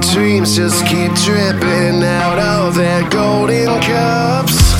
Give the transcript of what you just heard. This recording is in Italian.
dreams just keep dripping out of their golden cups.